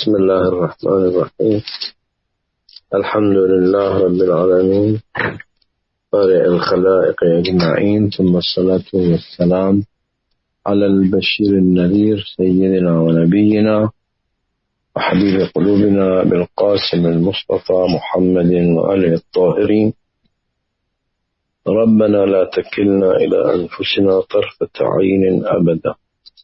بسم الله الرحمن الرحيم. الحمد لله رب العالمين بارئ الخلائق أجمعين، ثم الصلاة والسلام على البشير النذير سيدنا ونبينا وحبيب قلوبنا بالقاسم المصطفى محمد وآله الطاهرين. ربنا لا تكلنا إلى أنفسنا طرفة عين أبدا.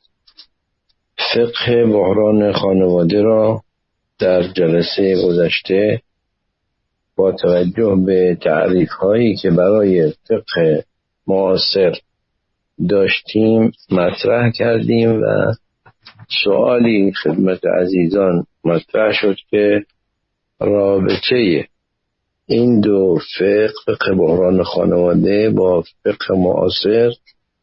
فقه بحران خانواده را در جلسه گذشته با توجه به تعریف هایی که برای فقه معاصر داشتیم مطرح کردیم و سوالی خدمت عزیزان مطرح شد که رابطه این دو فقه بحران خانواده با فقه معاصر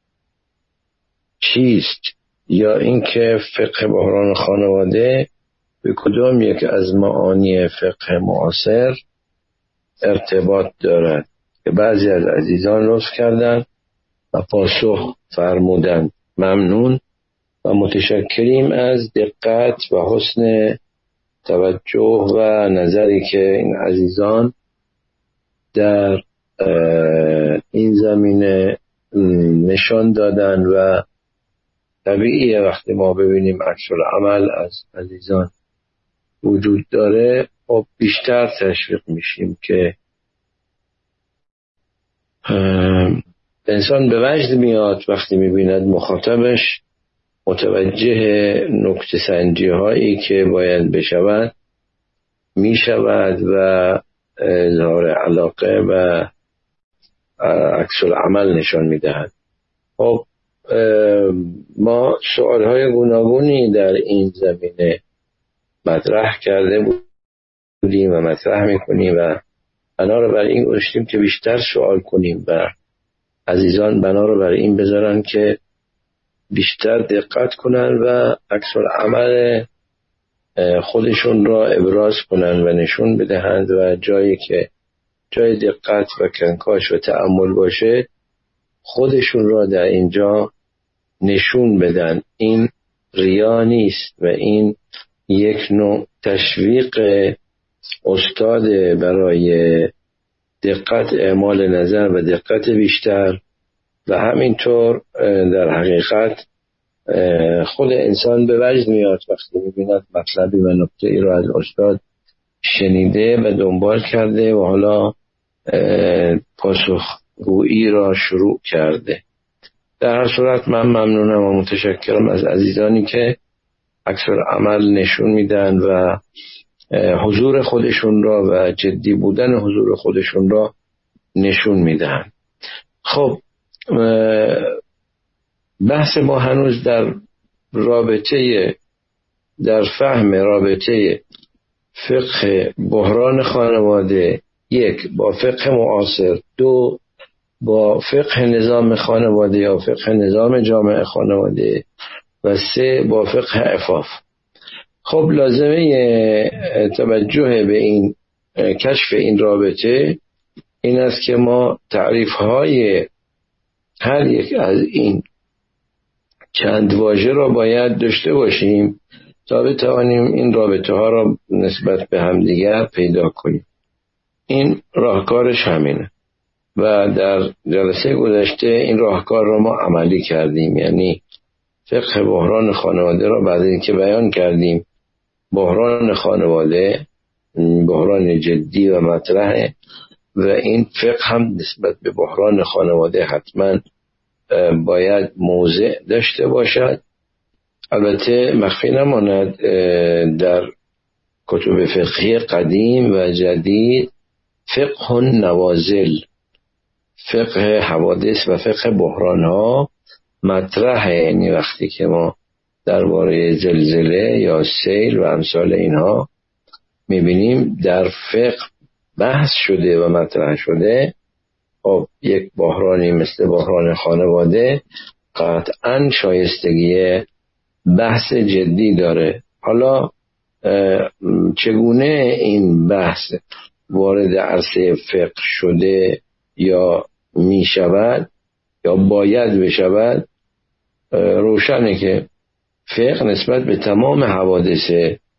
چیست، یا اینکه فقه بحران خانواده به کدام یک از معانی فقه معاصر ارتباط دارد. که بعضی از عزیزان لطف کردند و پاسخ فرمودند. ممنون و متشکریم از دقت و حسن توجه و نظری که این عزیزان در این زمینه نشان دادن و طبیعیه وقتی ما ببینیم عکس العمل از عزیزان وجود داره خب بیشتر تشویق میشیم که انسان به وجد میاد وقتی میبیند مخاطبش متوجه نکته سنجی هایی که باید بشود میشود و اظهار علاقه و عکس العمل نشان میدهد. خب ما سوالهای گوناگونی در این زمینه مطرح کرده بودیم و مطرح میکنیم و بنا رو بر این گذاشتیم که بیشتر سوال کنیم و عزیزان بنا رو بر این بذارن که بیشتر دقت کنن و عکس العمل خودشون را ابراز کنن و نشون بدهند و جایی که جای دقت و کنکاش و تأمل باشه خودشون را در اینجا نشون بدن. این ریا نیست و این یک نوع تشویق استاد برای دقت اعمال نظر و دقت بیشتر و همینطور در حقیقت خود انسان به وجد میاد وقتی میبیند مطلبی و نکته ای را از استاد شنیده و دنبال کرده و حالا پاسخگویی را شروع کرده. در هر صورت من ممنونم و متشکرم از عزیزانی که عکس العمل نشون میدن و حضور خودشون را و جدی بودن حضور خودشون را نشون میدن. خب بحث ما هنوز در فهم رابطه فقه بحران خانواده، یک با فقه معاصر، دو با فقه نظام خانواده یا فقه نظام جامعه خانواده و سه با فقه عفاف. خب لازمه توجه به این کشف این رابطه این است که ما تعریف های هر یک از این چند واژه را باید داشته باشیم تا بتوانیم این رابطه ها را نسبت به همدیگر پیدا کنیم. این راهکارش همینه و در جلسه گذشته این راهکار را ما عملی کردیم. یعنی فقه بحران خانواده را بعد اینکه بیان کردیم بحران خانواده بحران جدی و مطرحه و این فقه هم نسبت به بحران خانواده حتما باید موضع داشته باشد. البته مخفی نماند در کتب فقهی قدیم و جدید فقه نوازل، فقه حوادث و فقه بحران ها مطرحه. یعنی وقتی که ما درباره زلزله یا سیل و امثال اینها میبینیم در فقه بحث شده و مطرح شده، خب یک بحرانی مثل بحران خانواده قطعا شایستگی بحث جدی داره. حالا چگونه این بحث وارد عرصه فقه شده یا می شود یا باید بشود، روشنه که فقه نسبت به تمام حوادث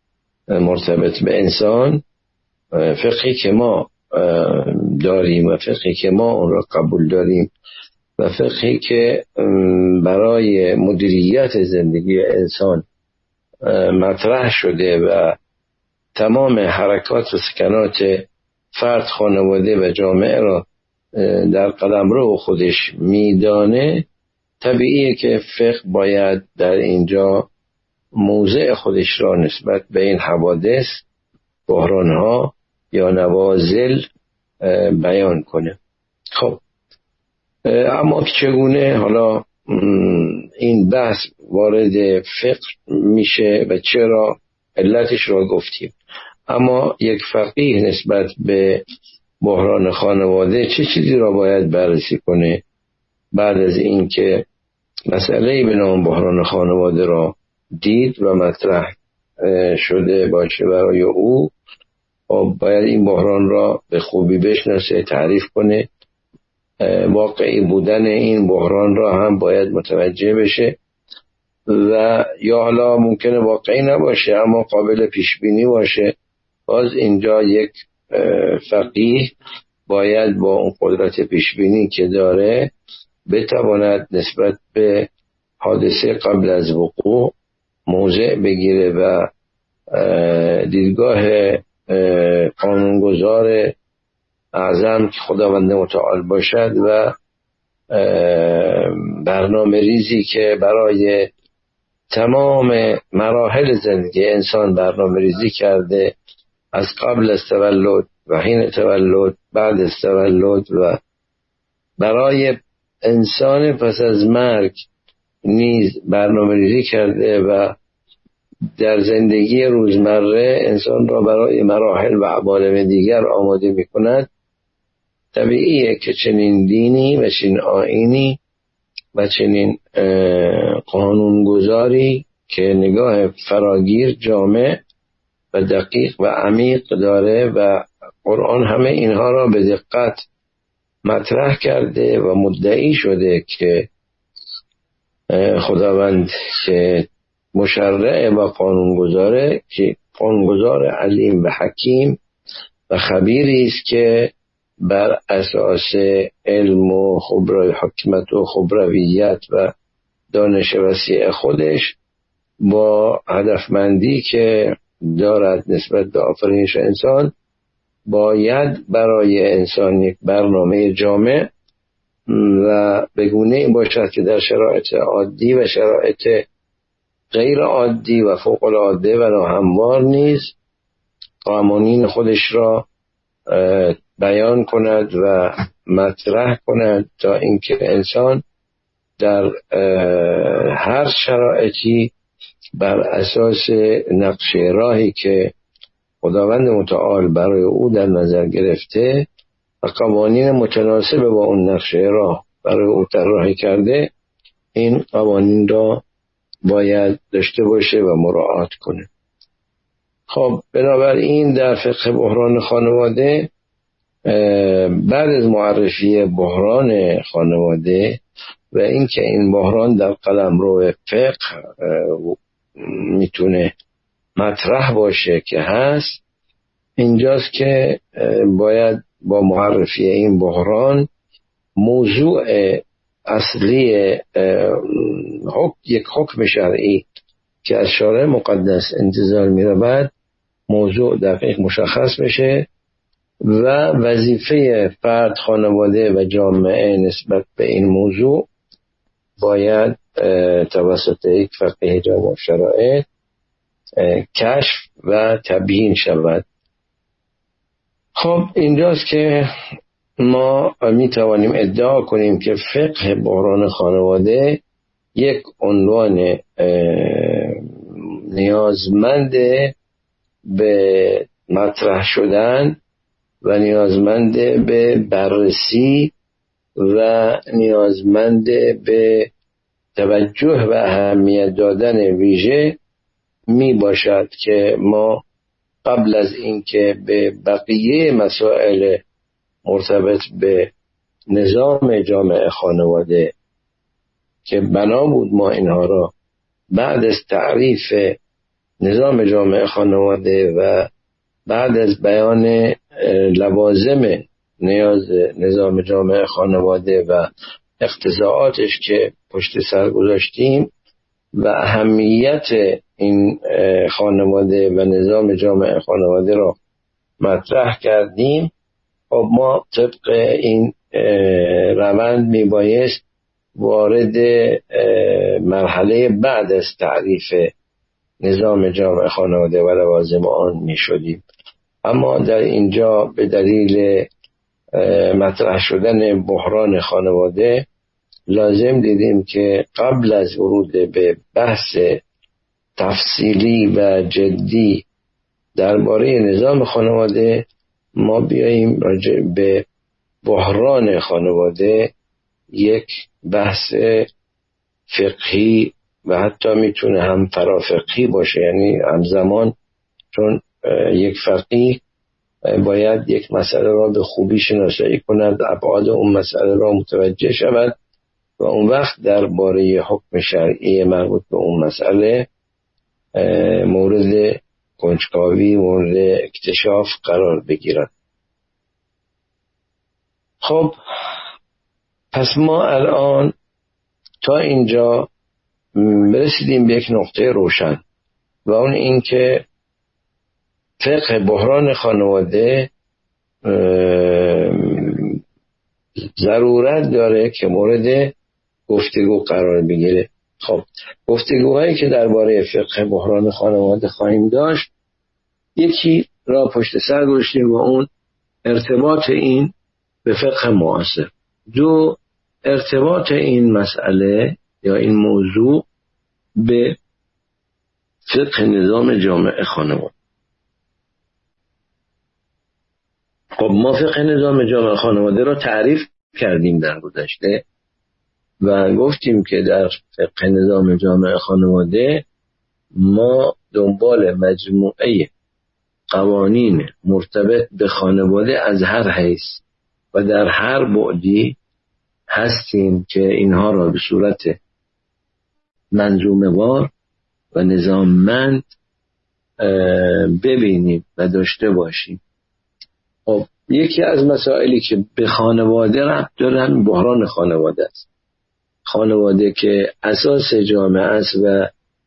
مرتبط به انسان، فقهی که ما داریم و فقهی که ما اون را قبول داریم و فقهی که برای مدیریت زندگی انسان مطرح شده و تمام حرکات و سکنات فرد، خانواده و جامعه را در قلمرو خودش میدانه، طبیعیه که فقه باید در اینجا موضع خودش را نسبت به این حوادث، بحرانها یا نوازل بیان کنه. خب اما چگونه حالا این بحث وارد فقه میشه و چرا، علتش را گفتیم. اما یک فقیه نسبت به بحران خانواده چه چیزی را باید بررسی کنه بعد از این که مسئله به نام بحران خانواده را دید و مطرح شده باشه برای او؟ باید این بحران را به خوبی بشناسه، تعریف کنه، واقعی بودن این بحران را هم باید متوجه بشه و یا حالا ممکنه واقعی نباشه اما قابل پیش بینی باشه. باز اینجا یک فقیه باید با اون قدرت پیش بینی که داره بتواند نسبت به حادثه قبل از وقوع موضع بگیره و دیدگاه قانونگذار اعظم که خداوند متعال باشد و برنامه ریزی که برای تمام مراحل زندگی انسان برنامه ریزی کرده، از قبل از تولد و حین تولد، بعد از تولد و برای انسان پس از مرگ نیز برنامه ریزی کرده و در زندگی روزمره انسان را برای مراحل و عوالم دیگر آماده می کند. طبیعیه که چنین دینی و چنین آیینی و چنین قانونگذاری که نگاه فراگیر، جامع و دقیق و عمیق داره و قرآن همه اینها را به دقت مطرح کرده و مدعی شده که خداوند که مشرع و قانونگذاره، که قانونگذار علیم و حکیم و خبیری است که بر اساس علم و خبره حکمت و خبرویت و دانش وسیع خودش با هدفمندی که دارد نسبت به آفرینش انسان باید برای انسان یک برنامه جامع و بگونه باشد که در شرایط عادی و شرایط غیر عادی و فوق العاده و ناهموار نیز قوانین خودش را بیان کند و مطرح کند تا اینکه انسان در هر شرایطی بر اساس نقشه راهی که خداوند متعال برای او در نظر گرفته و قوانین متناسب با اون نقشه راه برای او طراحی کرده، این قوانین را باید داشته باشه و مراعات کنه. خب بنابراین در فقه بحران خانواده بعد از معرفی بحران خانواده و اینکه این بحران در قلمرو فقه میتونه مطرح باشه که هست، اینجاست که باید با معرفی این بحران موضوع اصلی یک حکم شرعی که از شارع مقدس انتظار می رود موضوع دقیق مشخص بشه و وظیفه فرد، خانواده و جامعه نسبت به این موضوع باید توسط یک فقیه جامع شرائع کشف و تبیین شود. خب اینجاست که ما می توانیم ادعا کنیم که فقه بحران خانواده یک عنوان نیازمند به مطرح شدن و نیازمند به بررسی و نیازمند به توجه و اهمیت دادن ویژه می باشد که ما قبل از اینکه به بقیه مسائل مرتبط به نظام جامعه خانواده که بنا بود ما اینها را بعد از تعریف نظام جامعه خانواده و بعد از بیان لوازم نیاز نظام جامعه خانواده و اقتضاعاتش که پشت سر گذاشتیم و اهمیت این خانواده و نظام جامعه خانواده را مطرح کردیم، خب ما طبق این روند میبایست وارد مرحله بعد از تعریف نظام جامعه خانواده و لوازم آن میشدیم. اما در اینجا به دلیل مطرح شدن بحران خانواده لازم دیدیم که قبل از ورود به بحث تفصیلی و جدی درباره نظام خانواده ما بیاییم راجع به بحران خانواده یک بحث فقهی و حتی میتونه هم فرافقهی باشه، یعنی همزمان، چون یک فقیه باید یک مسئله را به خوبی شناسایی کند، ابعاد اون مسئله را متوجه شود و اون وقت درباره حکم شرعی مربوط به اون مسئله مورد کنجکاوی، مورد اکتشاف قرار بگیرد. خب پس ما الان تا اینجا برسیدیم به یک نقطه روشن و اون این که فقه بحران خانواده ضرورت داره که مورد گفتگو قرار بگیره. خب گفتگوهایی که درباره فقه بحران خانواده خواهیم داشت، یکی را پشت سر گذاشتیم و اون ارتباط این به فقه معاصر، دو ارتباط این مسئله یا این موضوع به فقه نظام جامعه خانواده. خب ما فقه نظام جامعه خانواده را تعریف کردیم در گذشته و گفتیم که در فقه نظام جامعه خانواده ما دنبال مجموعه قوانین مرتبط به خانواده از هر حیث و در هر بعدی هستیم که اینها را به صورت منظومه وار و نظاممند ببینیم و داشته باشیم. خب یکی از مسائلی که به خانواده ربط داره همین بحران خانواده است. خانواده که اساس جامعه است و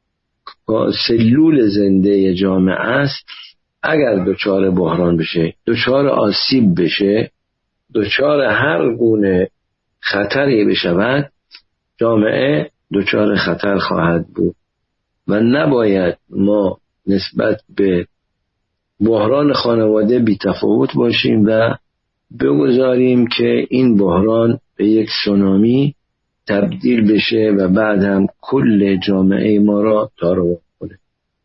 سلول زنده جامعه است، اگر دچار بحران بشه، دچار آسیب بشه، دچار هر گونه خطری بشود، جامعه دچار خطر خواهد بود و نباید ما نسبت به بحران خانواده بی تفاوت باشیم و بگذاریم که این بحران به یک سونامی تبدیل بشه و بعد هم کل جامعه ما را تارو کنه.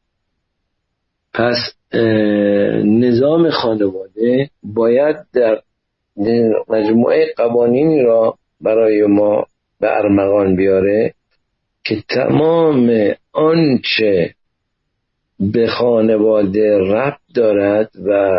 پس نظام خانواده باید در مجموعه قوانینی را برای ما به ارمغان بیاره که تمام آنچه به خانواده ربط دارد و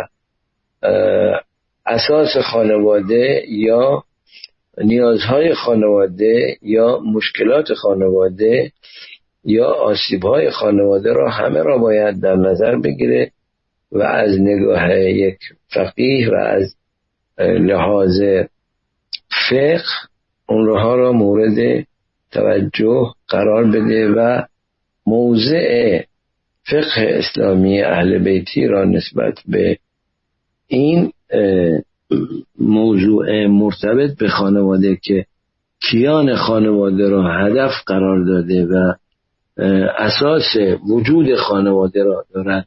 اساس خانواده یا نیازهای خانواده یا مشکلات خانواده یا آسیبهای خانواده را همه را باید در نظر بگیره و از نگاه یک فقیه و از لحاظ فقه اونها را مورد توجه قرار بده و موضع فقه اسلامی اهل بیتی را نسبت به این موضوع مرتبط به خانواده که کیان خانواده را هدف قرار داده و اساس وجود خانواده را دارد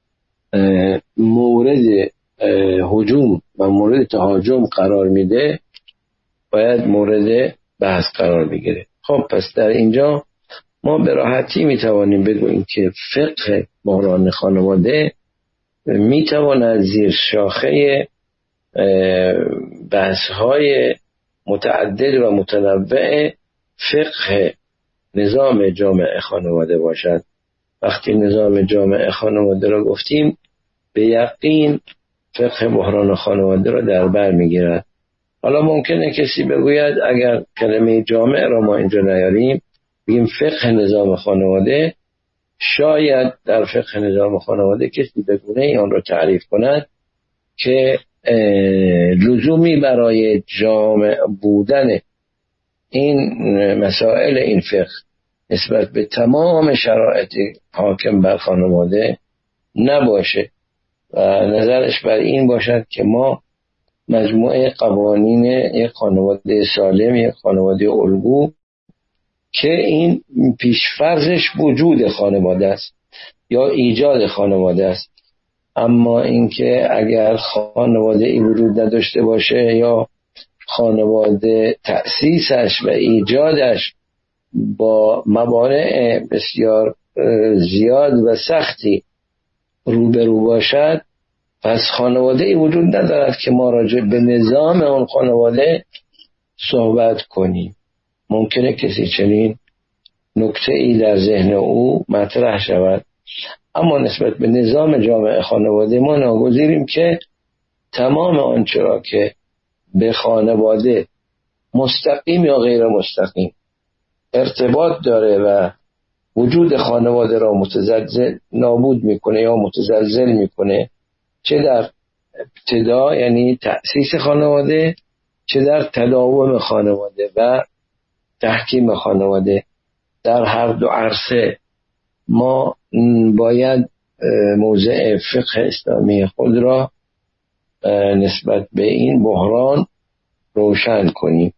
مورد هجوم و مورد تهاجم قرار میده، باید مورد بحث قرار بگیره. خب پس در اینجا ما به راحتی میتوانیم بگوییم که فقه بحران خانواده میتواند زیر شاخه بحث‌های متعدد و متنوع فقه نظام جامعه خانواده باشد. وقتی نظام جامعه خانواده را گفتیم به یقین فقه بحران خانواده را در بر میگیرد. حالا ممکنه کسی بگوید اگر کلمه جامعه را ما اینجا نیاریم، بگیم فقه نظام خانواده، شاید در فقه نظام خانواده کسی به گونه‌ای آن را تعریف کند که لزومی برای جامع بودن این مسائل این فقه نسبت به تمام شرایط حاکم بر خانواده نباشه و نظرش بر این باشد که ما مجموعه قوانین یک خانواده سالم، یک خانواده الگو که این پیشفرضش وجود خانواده است یا ایجاد خانواده است، اما اینکه اگر خانواده ای وجود نداشته باشه یا خانواده تأسیسش و ایجادش با موانع بسیار زیاد و سختی روبرو باشد، پس خانواده ای وجود ندارد که ما راجع به نظام اون خانواده صحبت کنیم. ممکنه کسی چنین نکته ای در ذهن او مطرح شود، اما نسبت به نظام جامعه خانواده ما ناگزیریم که تمام آنچه را که به خانواده مستقیم یا غیر مستقیم ارتباط داره و وجود خانواده را متزلزل نابود میکنه یا متزلزل میکنه، چه در ابتدا یعنی تأسیس خانواده، چه در تداوم خانواده و تحکیم خانواده، در هر دو عرصه ما باید موضع فقه اسلامی خود را نسبت به این بحران روشن کنیم.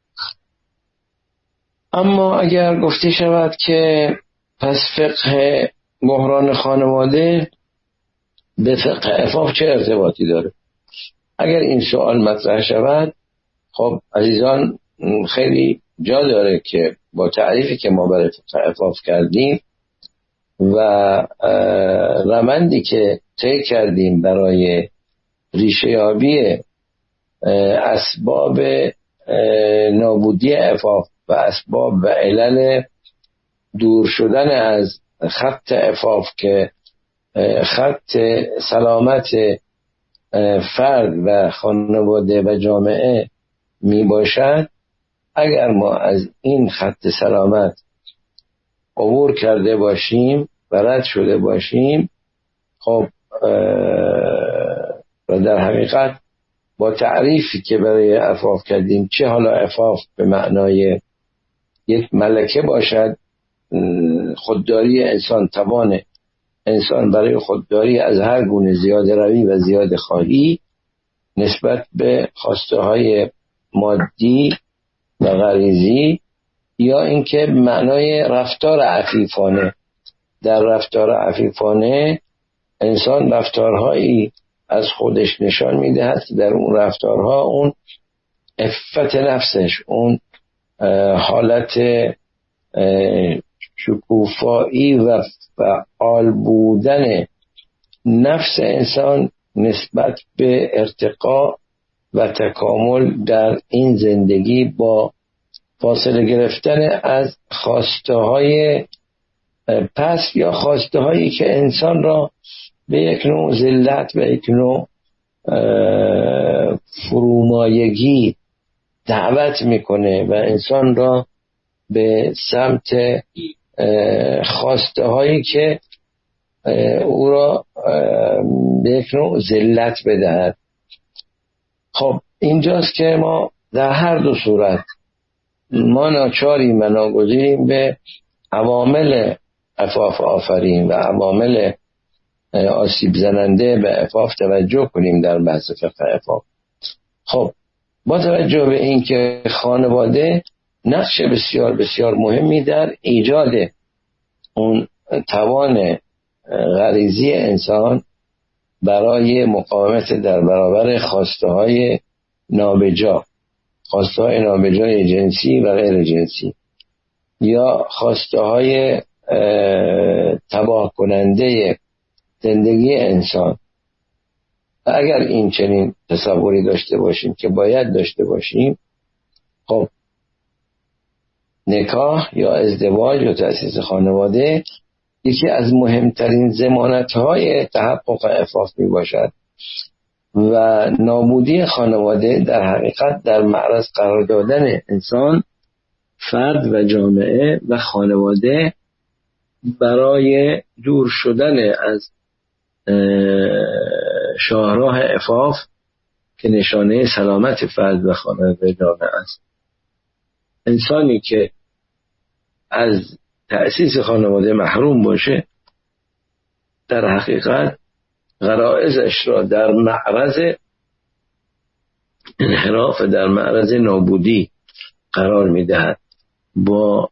اما اگر گفته شود که پس فقه بحران خانواده به فقه عفاف چه ارتباطی داره؟ اگر این سوال مطرح شود، خب عزیزان خیلی جا داره که با تعریفی که ما برای فقه عفاف کردیم و روندی که طی کردیم برای ریشه یابی اسباب نابودی عفاف و اسباب و علل دور شدن از خط عفاف که خط سلامت فرد و خانواده و جامعه می باشد، اگر ما از این خط سلامت عبور کرده باشیم و رد شده باشیم، خب و در حقیقت با تعریفی که برای عفاف کردیم، چه حالا عفاف به معنای یک ملکه باشد، خودداری انسان، توان انسان برای خودداری از هر گونه زیاده روی و زیاده خواهی نسبت به خواسته های مادی و غریزی، یا اینکه معنای رفتار عفیفانه. در رفتار عفیفانه انسان رفتارهایی از خودش نشان میدهد که در اون رفتارها اون عفت نفسش، اون حالت شکوفایی و فعال بودن نفس انسان نسبت به ارتقا و تکامل در این زندگی با فاصله گرفتن از خواسته های پس یا خواسته هایی که انسان را به یک نوع ذلت و یک نوع فرومایگی دعوت میکنه و انسان را به سمت خواسته هایی که او را به یک نوع ذلت بدهد. خب اینجاست که ما در هر دو صورت ما ناچاریم و ناگزیریم به عوامل عفاف آفرین و عوامل آسیب زننده به عفاف توجه کنیم در بحث فقه عفاف. خب با توجه به این که خانواده نقش بسیار بسیار مهمی در ایجاد اون توان غریزی انسان برای مقاومت در برابر خواسته های نابجا، خواسته های نابجای جنسی و غیر جنسی، یا خواسته های تباه کننده زندگی انسان. اگر این چنین تصوری داشته باشیم که باید داشته باشیم، خب نکاح یا ازدواج یا تأسیس خانواده یکی از مهمترین ضمانت‌های تحقق عفاف می باشد و نابودی خانواده در حقیقت در معرض قرار دادن انسان، فرد و جامعه و خانواده برای دور شدن از شاهراه عفاف که نشانه سلامت فرد و خانواده جامعه است. انسانی که از تأسیس خانواده محروم باشه در حقیقت غرائزش را در معرض انحراف، در معرض نابودی قرار می‌دهد. با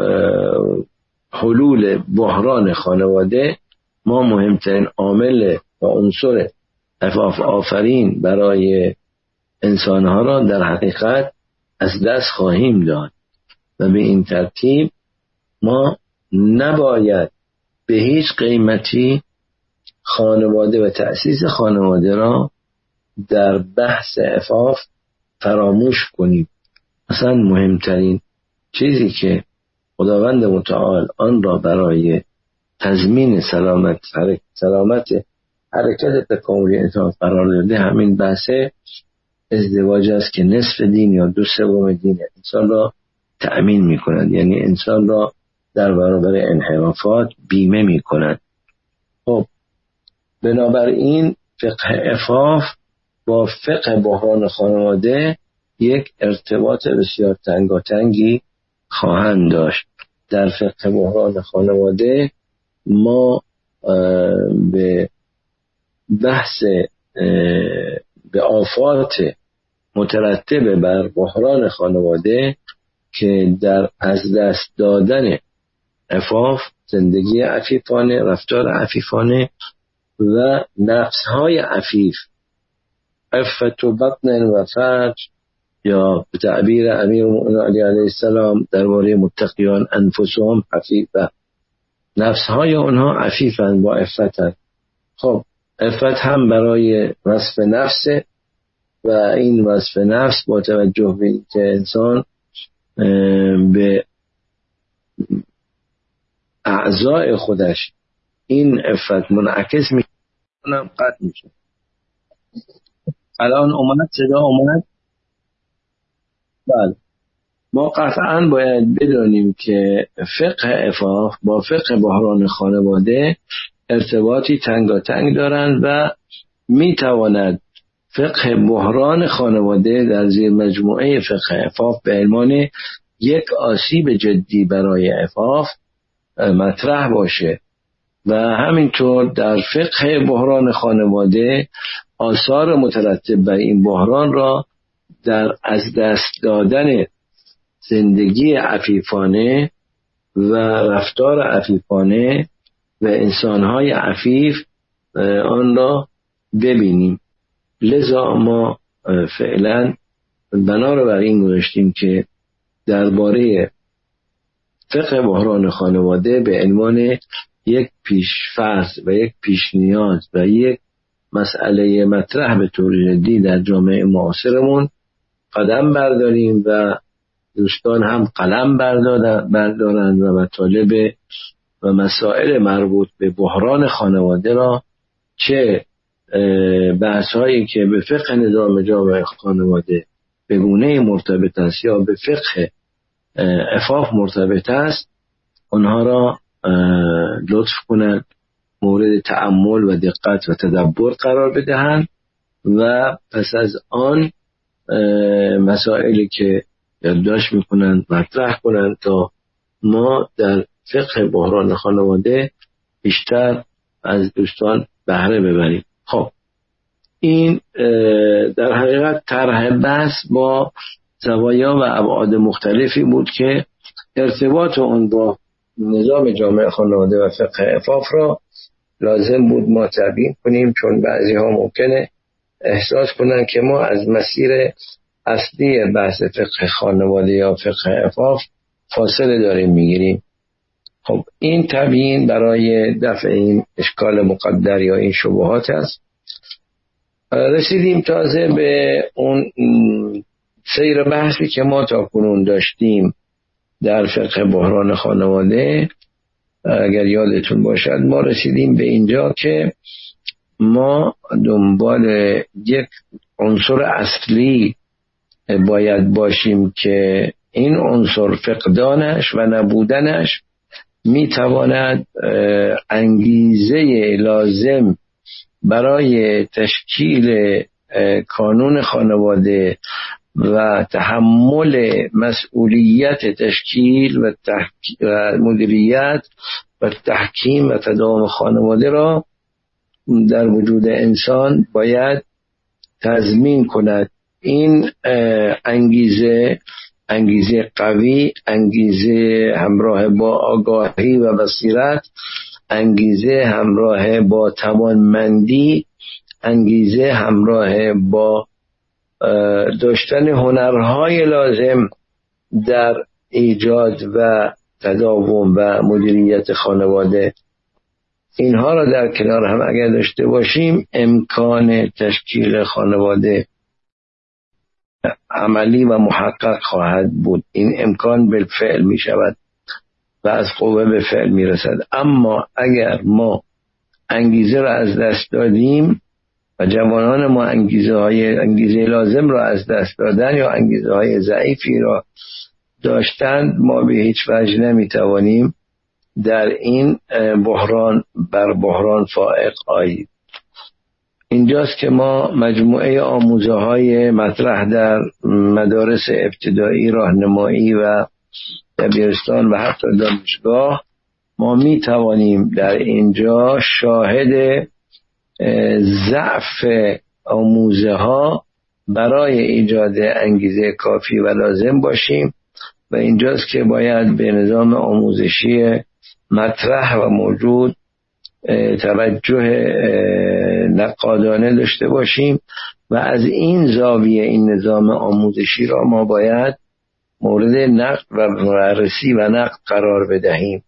حلول بحران خانواده ما مهمترین عامل و عنصر عفاف آفرین برای انسانها را در حقیقت از دست خواهیم داد و به این ترتیب ما نباید به هیچ قیمتی خانواده و تأسیس خانواده را در بحث عفاف فراموش کنیم. اصلا مهمترین چیزی که خداوند متعال آن را برای تضمین سلامت حرکت تکاملی انسان قرار داده همین بحث ازدواج است که نصف دین یا 2/3 دین انسان را تأمین می کند، یعنی انسان را در برابر انحرافات بیمه می کند. خب بنابراین فقه عفاف با فقه بحران خانواده یک ارتباط بسیار تنگاتنگی خواهند داشت. در فقه بحران خانواده ما به بحث به آفات مترتب بر بحران خانواده که در از دست دادن عفاف، زندگی عفیفانه، رفتار عفیفانه و نفسهای عفیف، عفت و بطن و فرج، یا به تعبیر امیرالمؤمنین علی علیه السلام درباره متقیان انفسهم عفیفه، نفسهای اونها عفیفند، با عفتند. خب عفت هم برای وصف نفس و این وصف نفس با توجه به اینکه انسان به اعضای خودش این عفت منعکس میشه، اونم قطع میشه. الان اومد صدا اومد. بله، ما قطعا باید بدونیم که فقه عفاف با فقه بحران خانواده ارتباطی تنگاتنگ دارند و میتواند فقه بحران خانواده در زیر مجموعه فقه عفاف به عنوان یک آسیب جدی برای عفاف مطرح باشه و همینطور در فقه بحران خانواده آثار مترتب بر این بحران را در از دست دادن زندگی عفیفانه و رفتار عفیفانه و انسانهای عفیف آن را ببینیم. لذا ما فعلا بنا رو بر این گذاشتیم که درباره فقه بحران خانواده به عنوان یک پیش‌فرض و یک پیش نیاز و یک مسئله مطرح به طور جدی در جامعه معاصرمون قدم برداریم و دوستان هم قلم بردارند و مطالب و مسائل مربوط به بحران خانواده را، چه بحث‌هایی که به فقه نظام جامعه خانواده به گونه مرتبط است یا به فقه عفاف مرتبط است، آنها را لطف کنند مورد تأمل و دقت و تدبر قرار بدهند و پس از آن مسائلی که یادداشت میکنند مطرح کنند تا ما در فقه بحران خانواده بیشتر از دوستان بهره ببریم. خب این در حقیقت طرح بحث با زوایا و ابعاد مختلفی بود که ارتباط اون با نظام جامعه خانواده و فقه عفاف را لازم بود ما تبیین کنیم، چون بعضی ها ممکنه احساس کنن که ما از مسیر اصلی بحث فقه خانواده یا فقه عفاف فاصله داریم میگیریم. خب این تبیین برای دفع این اشکال مقدر یا این شبهات است. رسیدیم تازه به اون سیر بحثی که ما تا کنون داشتیم در فقه بحران خانواده. اگر یادتون باشد ما رسیدیم به اینجا که ما دنبال یک عنصر اصلی باید باشیم که این عنصر فقدانش و نبودنش میتواند انگیزه لازم برای تشکیل کانون خانواده و تحمل مسئولیت تشکیل و مدیریت و تحکیم و تداوم خانواده را در وجود انسان باید تضمین کند. این انگیزه قوی، انگیزه همراه با آگاهی و بصیرت، انگیزه همراه با توانمندی، انگیزه همراه با داشتن هنرهای لازم در ایجاد و تداوم و مدیریت خانواده، اینها را در کنار هم اگر داشته باشیم امکان تشکیل خانواده عملی و محقق خواهد بود. این امکان بالفعل می شود و از قوه به فعل می رسد. اما اگر ما انگیزه را از دست دادیم و جوانان ما انگیزه لازم را از دست دادن یا انگیزه های ضعیفی را داشتند، ما به هیچ وجه نمی توانیم در این بحران بر بحران فائق آییم. اینجاست که ما مجموعه آموزه های مطرح در مدارس ابتدایی، راهنمایی و دبیرستان و حتی دانشگاه، ما می توانیم در اینجا شاهد ضعف آموزه ها برای ایجاد انگیزه کافی و لازم باشیم و اینجاست که باید به نظام آموزشی مطرح و موجود توجه نقادانه داشته باشیم و از این زاویه این نظام آموزشی را ما باید مورد نقد و بررسی و نقد قرار بدهیم.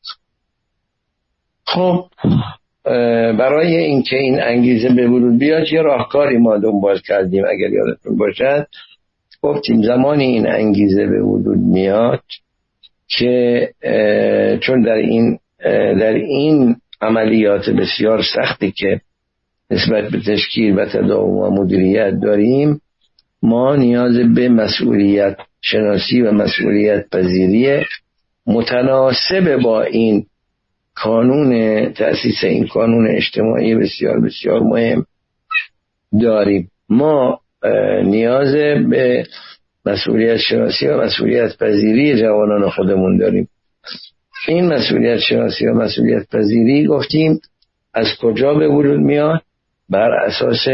خب برای اینکه این انگیزه به وجود بیاد یه راهکاری ما دنبال کردیم. اگر یادتون باشد گفتیم زمانی این انگیزه به وجود میاد که چون در این عملیات بسیار سختی که نسبت به تشکیل و تداوم و مدیریت داریم، ما نیاز به مسئولیت شناسی و مسئولیت پذیری متناسب با این کانون تأسیس این کانون اجتماعی بسیار بسیار مهم داریم. ما نیاز به مسئولیت شناسی و مسئولیت پذیری جوانان خودمون داریم. این مسئولیت شناسی و مسئولیت پذیری گفتیم از کجا به وجود میاد؟ بر اساس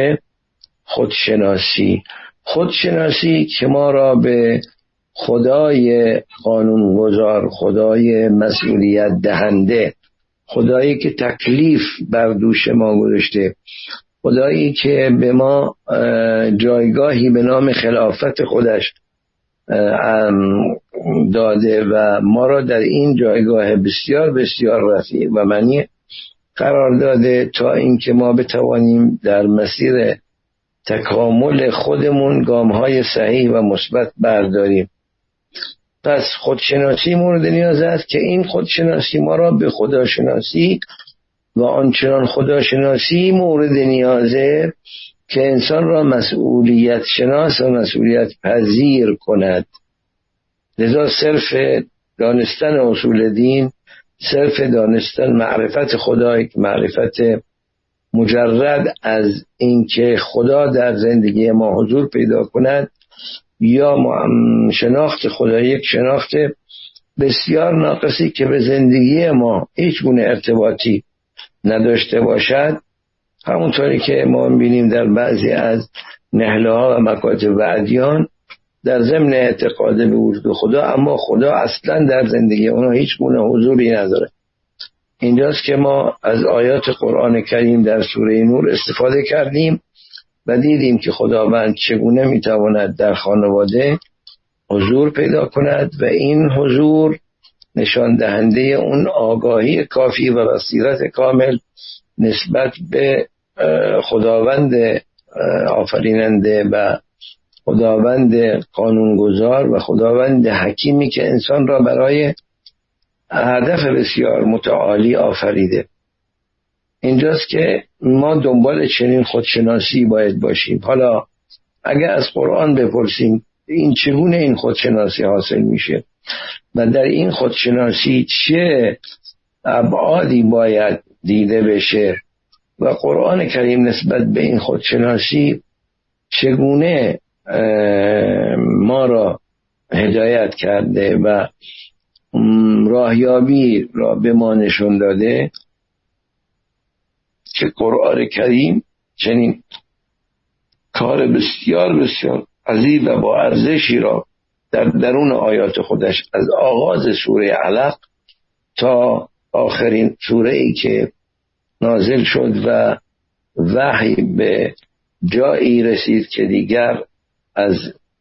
خودشناسی که ما را به خدای قانونگذار، خدای مسئولیت دهنده، خدایی که تکلیف بر دوش ما گذاشته، خدایی که به ما جایگاهی به نام خلافت خودش داده و ما را در این جایگاه بسیار بسیار رفیع و منی قرار داده تا اینکه ما بتوانیم در مسیر تکامل خودمون گام‌های صحیح و مثبت برداریم. پس خودشناسی مورد نیاز است که این خودشناسی ما را به خداشناسی و آنچنان خداشناسی مورد نیازه که انسان را مسئولیت شناس و مسئولیت پذیر کند. لذا صرف دانستن اصول دین، صرف دانستن معرفت خدا، معرفت مجرد از اینکه خدا در زندگی ما حضور پیدا کند یا شناخت خدا، یک شناخت بسیار ناقصی که به زندگی ما هیچ گونه ارتباطی نداشته باشد، همونطوری که ما می‌بینیم در بعضی از نهله‌ها و مکاتب و ادیان در ضمن اعتقاد به وجود خدا، اما خدا اصلا در زندگی اونها هیچ گونه حضوری نداره. اینجاست که ما از آیات قرآن کریم در سوره نور استفاده کردیم و دیدیم که خداوند چگونه میتواند در خانواده حضور پیدا کند و این حضور نشان دهنده اون آگاهی کافی و بصیرت کامل نسبت به خداوند آفریننده و خداوند قانونگذار و خداوند حکیمی که انسان را برای هدف بسیار متعالی آفریده. اینجاست که ما دنبال چنین خودشناسی باید باشیم. حالا اگر از قرآن بپرسیم این چگونه این خودشناسی حاصل میشه و در این خودشناسی چه ابعادی باید دیده بشه و قرآن کریم نسبت به این خودشناسی چگونه ما را هدایت کرده و راهیابی را به ما نشون داده که قرآن کریم چنین کار بسیار بسیار عزیز و با ارزشی را در درون آیات خودش از آغاز سوره علق تا آخرین سوره ای که نازل شد و وحی به جایی رسید که دیگر از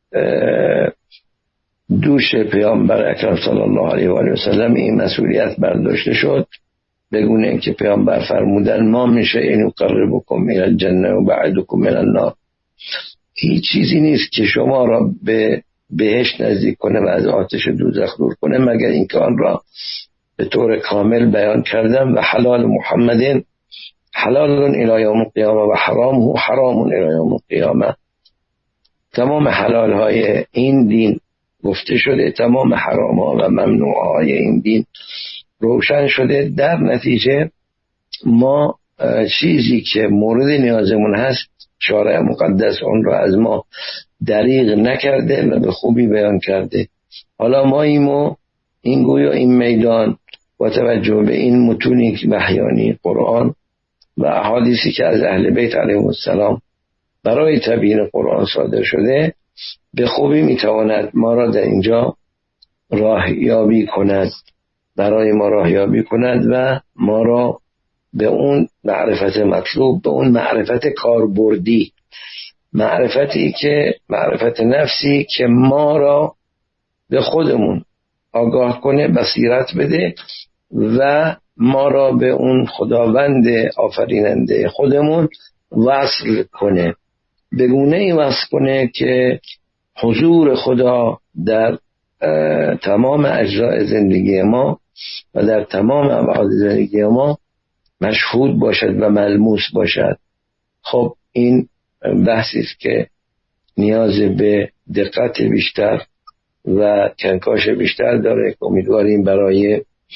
دوش پیامبر اکرم صلی الله علیه و آله و سلم این مسئولیت برداشته شد، بگونه این که پیامبر فرمودن ما میشه اینو قربکم من الجنه و بعدکم من النار، هیچ چیزی نیست که شما را به بهشت نزدیک کنه و از آتش دوزخ دور کنه مگر اینکه آن را به طور کامل بیان کردم و حلال محمد حلال الی یوم القیامه و حرامه حرام الی یوم القیامه. تمام حلال های این دین گفته شده، تمام حرام ها و ممنوع های این دین روشن شده. در نتیجه ما چیزی که مورد نیازمون هست شارع مقدس اون را از ما دریغ نکرده و به خوبی بیان کرده. حالا ما این گویا این میدان با توجه به این متونی وحیانی قرآن و احادیثی که از اهل بیت علیهم السلام برای تبیین قرآن صادر شده به خوبی میتواند ما را در اینجا راهیابی کند، برای ما راهیابی کند و ما را به اون معرفت مطلوب، به اون معرفت کاربردی، معرفتی که معرفت نفسی که ما را به خودمون آگاه کنه، بصیرت بده و ما را به اون خداوند آفریننده خودمون وصل کنه، به گونه‌ای وصل کنه که حضور خدا در تمام اجزای زندگی ما و در تمام ابعاد زندگی ما مشهود باشد و ملموس باشد. خب این بحثی است که نیاز به دقت بیشتر و کنکاش بیشتر داره. امیدواریم برای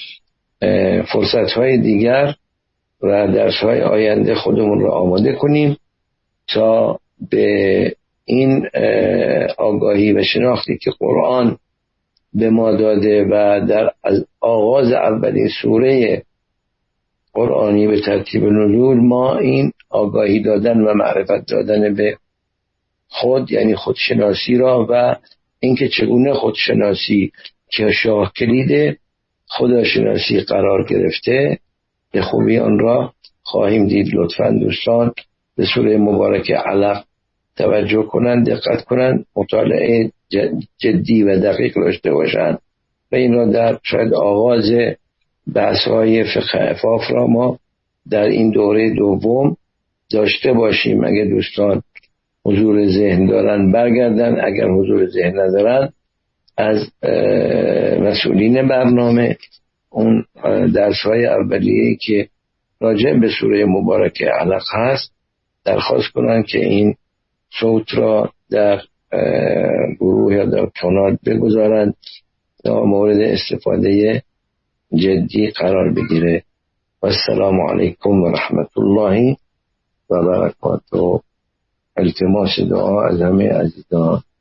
فرصت‌های دیگر و درس‌های آینده خودمون رو آماده کنیم تا به این آگاهی و شناختی که قرآن به ما داده و در از آغاز اولین سوره قرآنی به ترتیب نزول ما این آگاهی دادن و معرفت دادن به خود یعنی خودشناسی را و اینکه چگونه خودشناسی که شاه کلید خداشناسی قرار گرفته به خوبی آن را خواهیم دید. لطفاً دوستان به سوره مبارک علق توجه کنند، دقت کنند، مطالعه جدی و دقیق داشته باشند و این را در شاید آغاز بحث‌های فقه عفاف را ما در این دوره دوم داشته باشیم. اگر دوستان حضور ذهن دارن برگردن، اگر حضور ذهن ندارن از مسئولین برنامه اون درس‌های اولیه‌ای که راجع به سوره مبارک علق هست درخواست کنن که این صوت را در گروه یا در کانال بگذارند تا مورد استفاده جدی قرار بگیره. و السلام علیکم و رحمت الله و برکاته. التماس دعا از همه عزیزان.